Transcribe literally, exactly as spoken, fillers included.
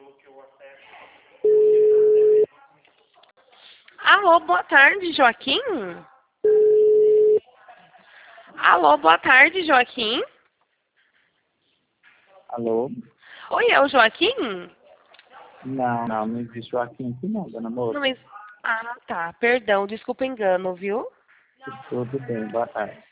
Alô, boa tarde, Joaquim? Alô, boa tarde, Joaquim? Alô? Oi, é o Joaquim? Não, não, não existe Joaquim aqui não, dona moça. Não, mas... Ah, tá. Perdão, desculpa o engano, viu? Tudo bem, boa tarde.